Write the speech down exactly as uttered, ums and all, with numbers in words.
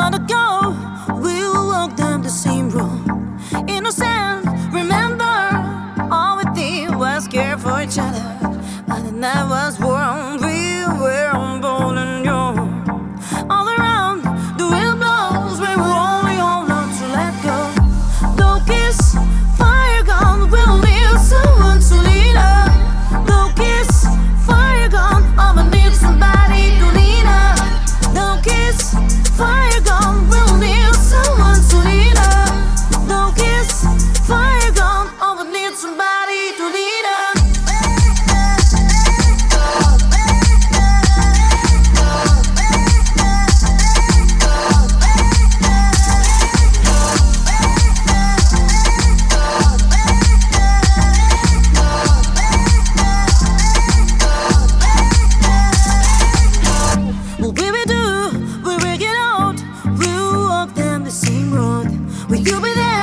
long ago, we walked down the same road. Innocent, remember, all we did was care for each other. But the night was warm, we were bold and young. All around, the wind blows, we were only hold on to let go. No kiss, fire gone, we'll need someone to lead us. No kiss, fire gone, oh, I need somebody to lead us. No kiss, fire gone, we'll need someone to lead us. No kiss, fire gone, oh, I need somebody to lead us. What will we do? We will get out. We'll walk down the same road. Will you be there?